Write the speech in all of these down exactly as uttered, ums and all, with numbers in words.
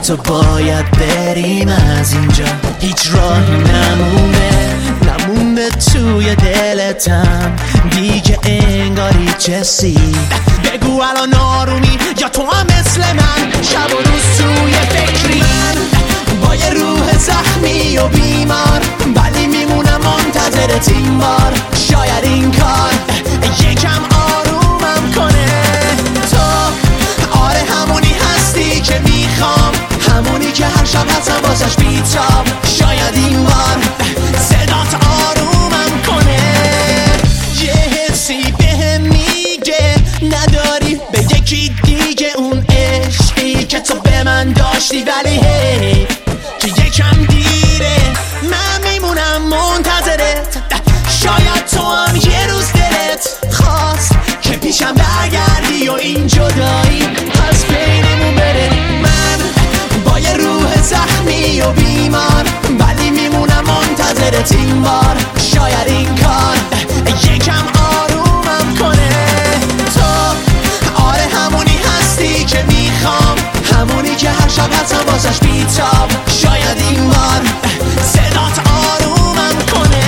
تو باید بریم از اینجا، هیچ راهی نمونه نمونه توی دلتم دیگه انگاری چسی. بگو الان آرومی یا تو هم مثل من شب و روز توی فکری؟ من با یه روح زخمی و بیمار ولی میمونم منتظرت این بار. شاید این کار یکم آرومم کنه. تو آره همونی هستی که میخوام، همونی که هر شب هستم واسش بیتاب. شاید این بار صدات آرومم کنه. یه حسی بهم میگه نداری به یکی دیگه اون عشقی که تو به من داشتی، ولی هی که یکم دیره من میمونم منتظرت. شاید تو هم یه روز دلت خواست که پیشم برگردی و این جدایی از بینمون بره. من با یه روح زخمی و بیمار ولی میمونم منتظرت این بار. شاید این کار یکم آرومم کنه. تو آره همونی هستی که میخوام، همونی که هر شب هستم واسش بیتاب. شاید این بار صدات آرومم کنه.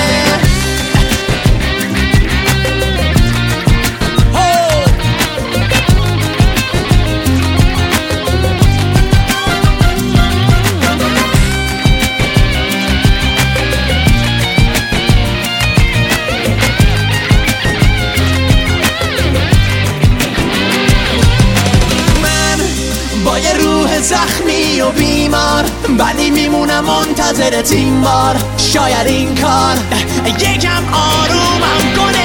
با یه روح زخمی و بیمار ولی میمونم منتظرت این بار. شاید این کار یکم آرومم کنه.